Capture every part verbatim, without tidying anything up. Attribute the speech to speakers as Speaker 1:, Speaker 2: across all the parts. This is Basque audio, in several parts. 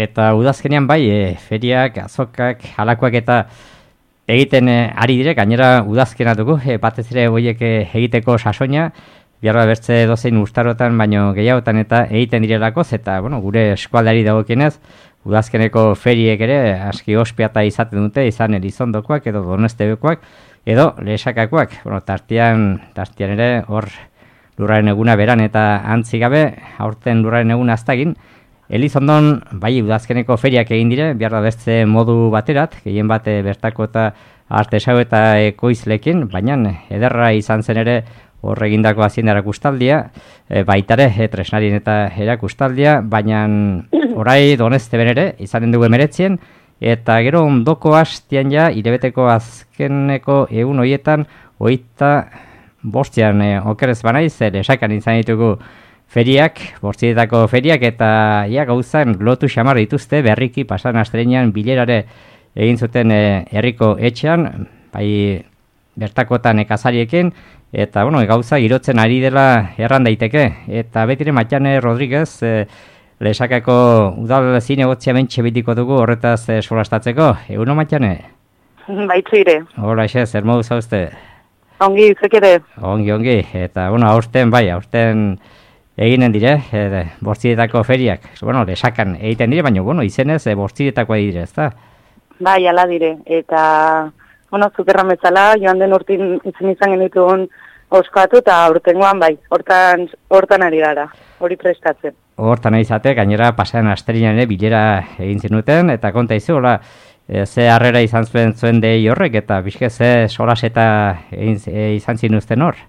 Speaker 1: eta udazkenean bai, e, feriak, azokak, halakoak eta egiten e, ari dire, gainera udazkena dugu, e, batez ere horiek e, egiteko sasoina, biarra bertze dozein urtarotan, baino gehiagotan eta egiten direlakoz, eta bueno, gure eskualdari dagokienez, udazkeneko feriek ere aski ospiata izaten dute, izan Elizondokoak edo Donestebekoak, edo Lehesakakoak. Bueno, tartian, tartian ere hor lurraren eguna beran eta antzi gabe, aurten lurraren eguna aztagin, Elizondon bai udazkeneko feriak egin dire, biarra beste modu baterat, gehien bate bertako eta artesau eta ekoizlekin, baina ederra izan zen ere hor egindako hazienda erakustaldia, e, baitare e, tresnarien eta erakustaldia, baina orai Donesteben ere izanen dugu emeretzien, eta gero ondoko hastian ja, hilabeteko azkeneko egun horietan, hogeita bostean e, okerez banaiz, Lesakan izan ditugu feriak, bortzietako feriak, eta ja gauzan lotu xamar dituzte, berriki pasan astrenean bilerare egin zuten e, herriko etxean, bai bertakotan nekazariekin, eta bueno, gauza girotzen ari dela erran daiteke, eta betire Matxane Rodriguez, e, Lesakako udal zinegotzia bentxe bitiko dugu horretaz e, solastatzeko. Eguno Matxane?
Speaker 2: Baitzire.
Speaker 1: Hola, xe, zer modu zauzte?
Speaker 2: Ongi, zek ere.
Speaker 1: Ongi, ongi, eta bueno, aurten bai, aurten eginen dire, e, bortzietako feriak. Bueno, Lesakan egiten dire, baina bueno, izenez e, bortzietakoa dire, ez da?
Speaker 2: Bai, ala dire, eta bueno, zukerran bezala, joan den urtin izan izan genituen oskoatu, eta aurtengoan bai, hortan, hortan ari gara, hori prestatzen.
Speaker 1: Hortan ari zate, gainera pasean asterian ere bilera egin zinuten, eta konta izu, hola, e, ze harrera izan zuen zuen dei horrek, eta bizke ze solas eta egin, e, izan zinuzten hor?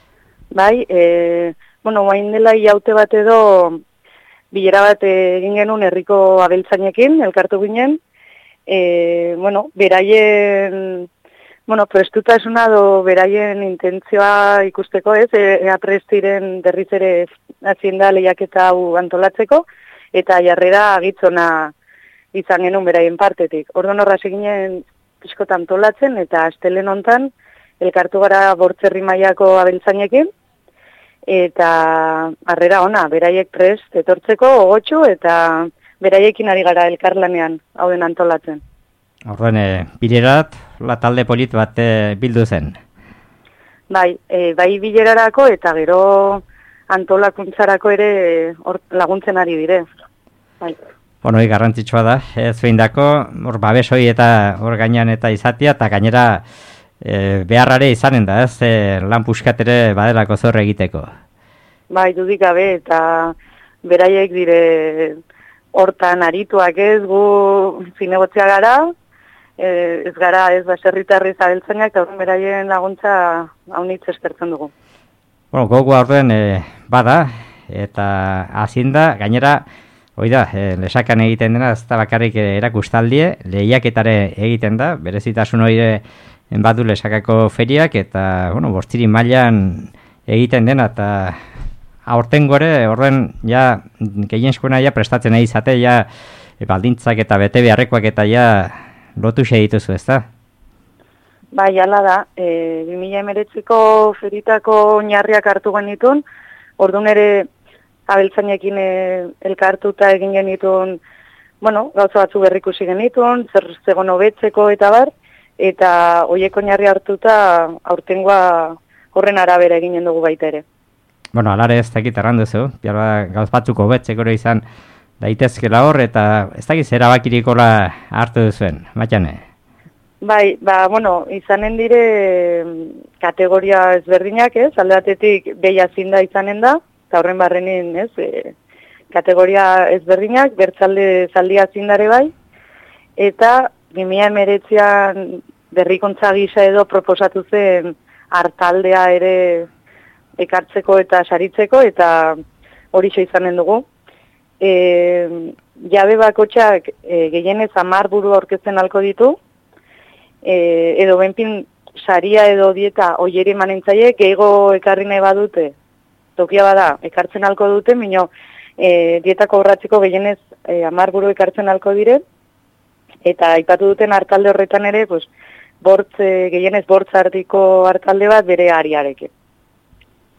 Speaker 2: Bai, e, bueno, guain dela iaute bat edo bilera bat egin genuen herriko abeltzainekin, elkartu ginen, E, bueno, beraien, bueno, prestutasuna do beraien intentzioa ikusteko, ez, ea prestiren berriz ere hazienda lehiaketa hau antolatzeko, eta jarrera agitzona izan genuen beraien partetik. Orduan horra seginen pixkot antolatzen, eta astelen hontan elkartu gara Bortzerri mailako abeltzainekin, eta harrera ona, beraiek prest etortzeko gogotxu, eta beraiekin ari gara elkarlanean hauden antolatzen.
Speaker 1: Orduan, e, bilerat, la talde polit bat e, bildu zen?
Speaker 2: Bai, e, bai bilerarako eta gero antolakuntzarako ere or, laguntzen ari dire. Bai.
Speaker 1: Bueno, hori garrantzitsua da, ez behin-dako, hor babesoi eta hor gainean eta izatia, eta gainera e, beharrare izanen da, ez e, lan puskatere badelako zorre egiteko.
Speaker 2: Bai, dudik gabe, eta beraiek dire hortan arituak ez, gu zinegotzea gara, e, ez gara ez baserritarri zabeltzainak, eta horren beraien laguntza haunitz eskertzen dugu.
Speaker 1: Bueno, gogo aurten e, bada, eta hazin da, gainera, hoi da, e, Lesakan egiten dena, ez da bakarrik erakustaldie, lehiaketare egiten da, berezitasun hori badu Lesakako feriak, eta, bueno, bortziri mailan egiten dena, eta aurten gore, horren, ja, gehienskuna ja prestatzen nahi izate, ja, e, baldintzak eta bete beharrekoak eta ja, lotu xe dituzu, ez da?
Speaker 2: Bai, ala da, e, bi mila hemeretziko feritako oinarriak hartu genitun, orduan ere abeltzainekin e, elkartuta egin genitun, bueno, gauza batzu berrikusi genitun, zer zegoen hobetzeko eta bar, eta horiek oinarri hartuta aurtengoa horren arabera eginen dugu baita ere.
Speaker 1: Bueno, alare ez dakit erranduzu, gauz batzuk hobetzeko izan daitezkela hor, eta ez dakit zera bakirikola hartu duzuen, Matxane?
Speaker 2: Bai, ba, bueno, izanen dire kategoria ezberdinak, ez, aldatetik behia zinda izanen da, eta horren barrenin, ez, e, kategoria ezberdinak, bertzalde zaldia zindare bai, eta bi mila hemeretzian berrikuntza gisa edo proposatu zen hartaldea ere ekartzeko eta saritzeko, eta horixe izanen dugu. E, jabe bakotxak e, gehienez hamar buru aurkezten halko ditu, e, edo benpin saria edo dieta oieri manentzaie, gehiago ekarri nahi badute, tokia bada, ekartzen halko dute, mino e, dietako horratzeko gehienez e, hamar buru ekartzen halko dire, eta aipatu duten hartalde horretan ere, pues, bortz, e, gehienez bortz ardiko hartalde bat bere ariarekin.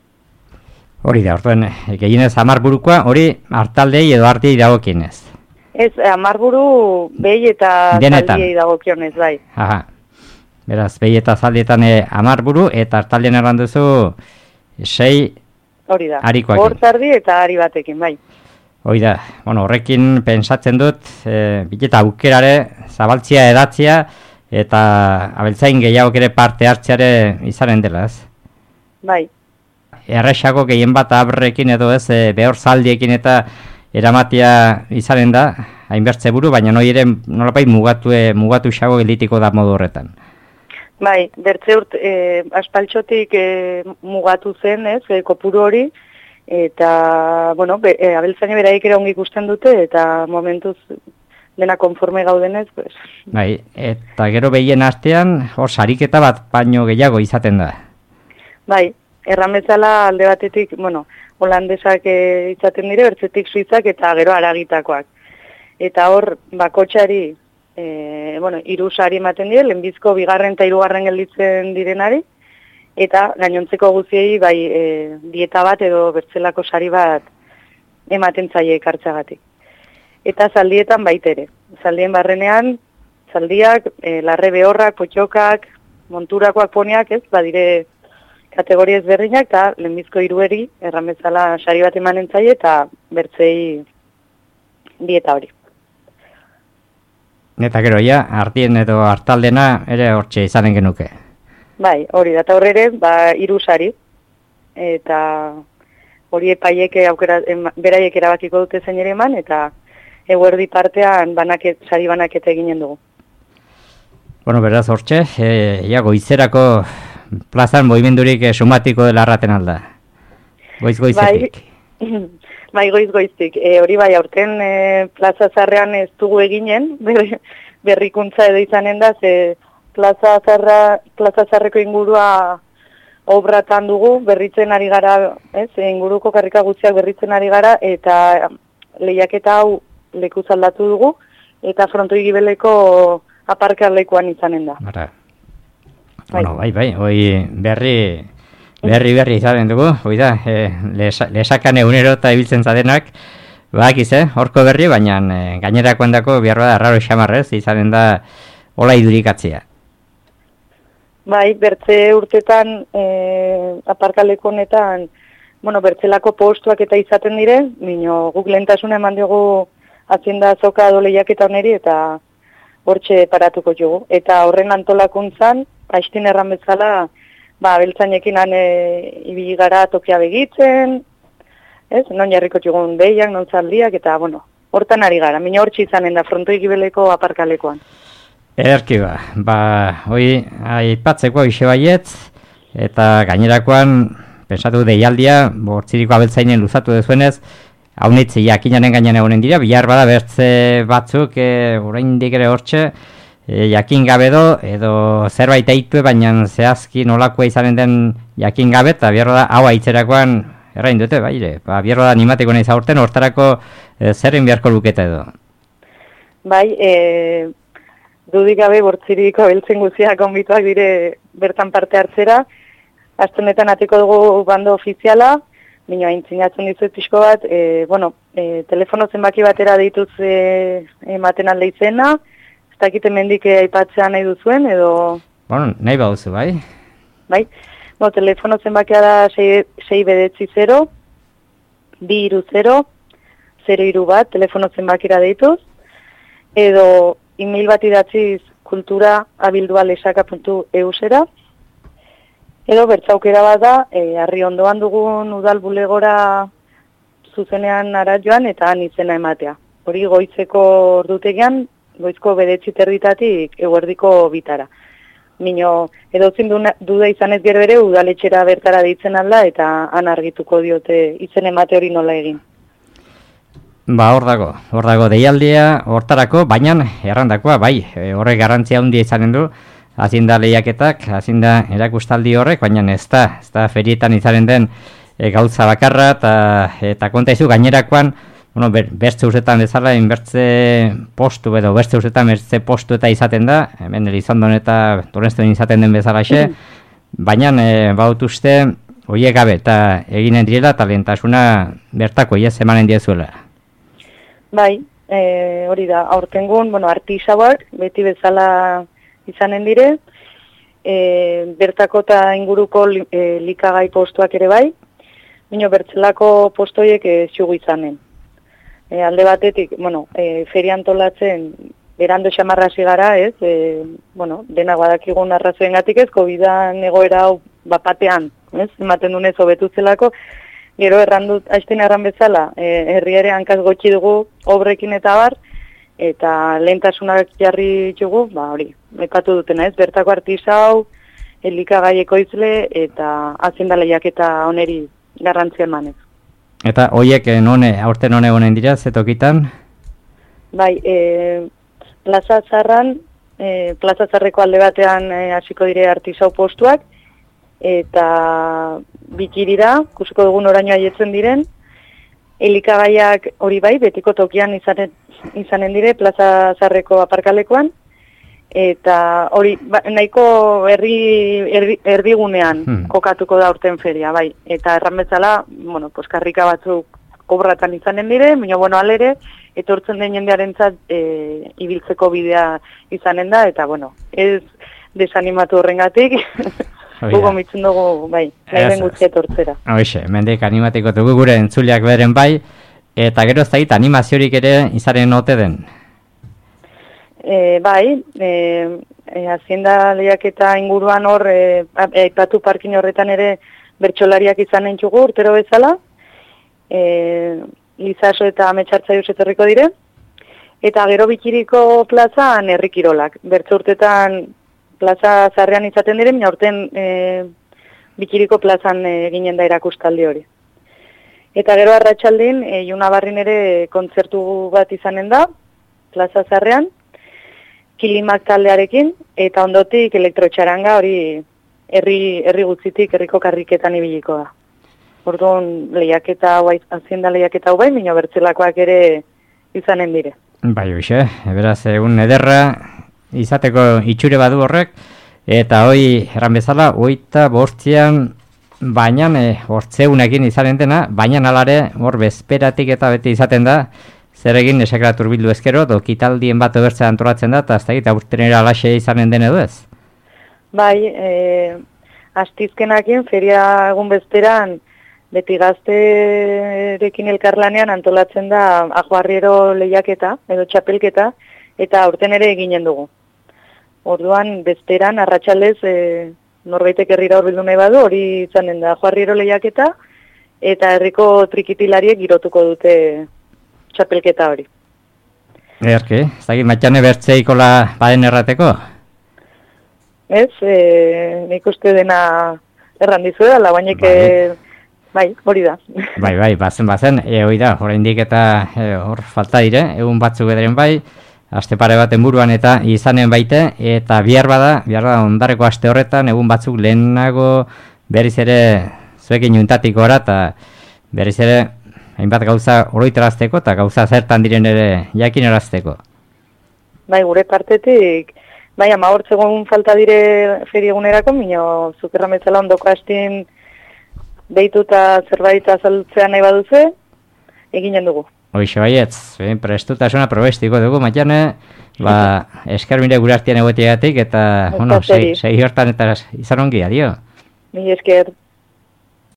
Speaker 1: Hori da, orduan, gehienez hamar burukoa, hori hartaldei edo artei dagokienez.
Speaker 2: Ez, amarburu behi eta
Speaker 1: Denetan.
Speaker 2: zaldiei dagokionez, bai.
Speaker 1: Aha. Beraz, behi eta zaldietan e, amarburu, eta hartaldean erran duzu sei
Speaker 2: Hori da.
Speaker 1: harikoakin.
Speaker 2: Hor zardi eta ari batekin, bai.
Speaker 1: Hoi da, bueno, horrekin pentsatzen dut, e, bileta aukerare, zabaltzia edatzia, eta abeltzain gehiago ere parte hartzeare izanen dela, ez?
Speaker 2: Bai.
Speaker 1: Errexago gehien bat abrrekin edo ez, e, behor zaldiekin eta eramatia izanen da, hainbertze buru, baina noi ere nolapait mugatu, e, mugatu xago gelitiko da modu horretan.
Speaker 2: Bai, bertze urt, e, aspaltxotik e, mugatu zen, ez, e, kopuru hori, eta, bueno, be, e, abeltzaine beraik ere ongi ikusten dute, eta momentuz dena konforme gaudenez, pues.
Speaker 1: Bai, eta gero behien artean, hor sariketa bat baino gehiago izaten da.
Speaker 2: Bai, erran bezala alde batetik, bueno, holandesak e, izaten dire, bertzetik suitzak eta gero aragitakoak. Eta hor, bakotxari, e, bueno, hiru sari ematen dire, lehenbizko bigarren eta hirugarren gelditzen direnari, eta gainontzeko guztiei bai e, dieta bat edo bertzelako sari bat ematen zaie ekartzagatik. Eta zaldietan baitere. Zaldien barrenean, zaldiak, e, larre behorrak, potxokak, monturakoak poniak, ez, badire kategoria ezberdinak, eta lehenbizko hirueri erran bezala sari bat emanen zaie, eta bertzei dieta hori.
Speaker 1: Eta gero, ja, artien edo hartaldena ere hortxe izanen genuke.
Speaker 2: Bai, hori da, eta horre, ba, hiru sari, eta hori epaiek aukera, em, beraiek erabakiko dute zein ere eman, eta eguerdi partean banaket, sari banaketa eginen dugu.
Speaker 1: Bueno, beraz hortxe, e, ja, goizerako plazan movimendurik e, sumatiko dela arraten alda. Goiz goizetik.
Speaker 2: Bai, bai goiz goiztik. E, hori bai, aurten e, plaza zarrean ez dugu eginen, ber, berrikuntza edo izanen da, ze plaza, zarra, plaza zarreko ingurua obratan dugu, berritzen ari gara, ez, inguruko karrika guztiak berritzen ari gara, eta lehiaketa hau lekuz aldatu dugu, eta frontoi gibeleko aparkalekuan izanen da.
Speaker 1: Bara. Bueno, bai, bai, hoi berri, berri berri izanen dugu, hoi da, e, lesa, lesakan egunero eta ibiltzen zadenak, bakiz, eh, horko berri, baina e, gainerakoen dako behar da arraro xamarrez, izanen da hola idurikatzea.
Speaker 2: Bai, bertze urtetan, e, aparkaleko honetan, bueno, bertzelako postuak eta izaten dire, bino guk lehentasuna eman diogu hazienda azoka edo lehiaketa honeri, eta hortxe paratuko jugu. Eta horren antolakuntzan, haistin erran bezala, ba, beltzainekin han e, ibili gara tokia begitzen, ez? Non jarriko jugun behiak, non zaldiak, eta, bueno, hortan ari gara. Mina hortxe izanen da, frontoi gibeleko aparkalekoan.
Speaker 1: Ederki ba, ba, hoi, aipatzeko hoxe baietz, eta gainerakoan, pensatu deialdia, bortziriko abeltzainen luzatu dezuenez, haunitzi jakinaren gainean egonen dira, bihar bada bertze batzuk, e, oraindik ere hortxe, e, jakin gabe do, edo zerbait eitu, baina zehazki nolakoa izanen den jakin gabe, eta bihar da, hau aitzerakoan, errain dute, bai, ba, bihar da animatiko nahi zaurten, hortarako e, zerren beharko luketa edo.
Speaker 2: Bai, e, dudik gabe bortziriko abeltzen guztiak onbituak dire bertan parte hartzera, astenetan atiko dugu bando ofiziala, bino aintzinatzen dizuet pixko bat, e, bueno, e, telefono zenbaki batera deituz e, ematen alde izena, ez dakite mendik aipatzea nahi duzuen, edo...
Speaker 1: Bueno, nahi baduzu, bai?
Speaker 2: Bai, no, telefono zenbakia da sei bedetzi zero, bi iru zero, zero iru bat, telefono zenbakira deituz, edo email bat idatziz kultura abildua lesaka puntu eusera, edo bertzaukera bat da, e, harri ondoan dugun udal bulegora zuzenean ara joan eta han izena ematea. Hori goizeko ordutegian, goizko bedetzi terditatik eguerdiko bitara. Mino, edotzin duda izan ez gero ere udaletxera bertara deitzen alda eta han argituko diote izen emate hori nola egin.
Speaker 1: Ba, hor dago, hor dago deialdia, hortarako, baina errandakoa, bai, e, horrek garrantzia handia izanen du, hazienda lehiaketak, hazienda erakustaldi horrek, baina ez da, ez da ferietan izanen den e, gauza bakarra, eta, eta konta izu gainerakoan, bueno, ber, bertze urtetan bezala, inbertze postu edo bertze urtetan bertze postu eta izaten da, hemen Elizondon eta Torrenstoen izaten den bezalaxe, baina e, baut uste, hoiek gabe, eta eginen direla, eta lehentasuna bertako, ez, emanen diezuela.
Speaker 2: Bai, e, hori da, aurtengun, bueno, artisauak, beti bezala izanen dire, e, bertako eta inguruko li, e, likagai postuak ere bai, bino bertzelako postoiek e, xugu izanen. E, alde batetik, bueno, e, ferian tolatzen, berando xamarrasi gara, ez, e, bueno, dena badakigun arrazoen gatik ez, COVID-an egoera hau bapatean, ez, ematen dunez hobetutzelako, gero errandut, haizten erran bezala, e, herri ere hankaz gotxi dugu obrekin eta bar, eta lehentasunak jarri ditugu, ba hori, mekatu dutena ez, bertako artisau, elikagai ekoizle eta azienda lehiaketa oneri garrantzia emanez.
Speaker 1: Eta hoiek none, aurten hone honen dira, zetokitan?
Speaker 2: Bai, e, Plaza Zarran, e, Plaza Zarreko alde batean e, hasiko dire artisau postuak, eta bikirira, kusiko dugun oraino haietzen diren, elikagaiak hori bai, betiko tokian izanen, izanen dire, Plaza Zarreko aparkalekoan, eta hori ba, nahiko herri, herri, erdigunean hmm. kokatuko da urten feria, bai. Eta erran bezala, bueno, pues karrika batzuk obratan izanen dire, baina bueno, alere, etortzen den jendearentzat e, ibiltzeko bidea izanen da, eta bueno, ez desanimatu horrengatik, gugo mitzun dugu, bai, nahi den gutxi etortzera.
Speaker 1: Hoxe, mendik animatiko dugu gure entzuleak beren bai, eta gero ez da animaziorik ere izanen ote den?
Speaker 2: E, bai, e, e, hazienda lehiaketa inguruan hor, aipatu e, parkin horretan ere bertsolariak izanen txugu urtero bezala, e, Lizaso eta Ametxartzaius etorriko dire, eta gero bikiriko plazan herrikirolak. Bertso urtetan plaza zarrean izaten dire, mina urten e, bikiriko plazan e, ginen da erakustaldi hori. Eta gero arratsaldin, e, Juna Barrin ere kontzertu bat izanen da, plaza zarrean, Kilimak taldearekin, eta ondotik elektrotxaranga hori herri, herri gutzitik, herriko karriketan ibiliko da. Orduan lehiaketa hau, hazienda lehiaketa hau bai, minio bertzelakoak ere izanen dire.
Speaker 1: Bai, hoxe, beraz, egun ederra izateko itxure badu horrek, eta hoi, erran bezala, oita bortzian, baina, e, hortzeunekin izanen dena, baina alare, hor bezperatik eta beti izaten da, zer egin esakratur bildu ezkero, dokitaldien bat ebertzea antolatzen da, eta ez da egit, aurtenera alaxe izanen den edo ez?
Speaker 2: Bai, e, astizkenakin, feria egun bezperan, beti gazterekin elkarlanean antolatzen da ajuarriero lehiaketa, edo txapelketa, eta aurten ere eginen dugu. Orduan, bezperan, arratsaldez, e, norbaitek herrira horbildu nahi badu, hori izanen da ajuarriero lehiaketa, eta herriko trikitilariek girotuko dute txapelketa hori.
Speaker 1: Erke, ez dakit, matxane bertzeikola baden errateko?
Speaker 2: Ez, e, nik uste dena errandizu da, labainek, bai, hori da.
Speaker 1: Bai, bai, bazen, bazen, e, hori da, oraindik eta e, hor falta dire, egun batzuk ederen bai, aste pare baten buruan eta izanen baite, eta bihar bada, bihar bada ondarreko aste horretan, egun batzuk lehenago berriz ere zuekin juntatiko ora, eta berriz ere hainbat gauza oroitarazteko eta gauza zertan diren ere jakinarazteko.
Speaker 2: Bai, gure partetik, bai, ama hortzegun falta dire feriegunerako, mino zukerra metzala ondoko hastin deituta zerbait azaltzea nahi baduze, eginen dugu.
Speaker 1: Hoxe baietz, prestutasuna probestiko dugu, Matxane, ba, esker mire gure artean egoteagatik, eta, bueno, sei hortan eta izan ongi, adio.
Speaker 2: Mi esker.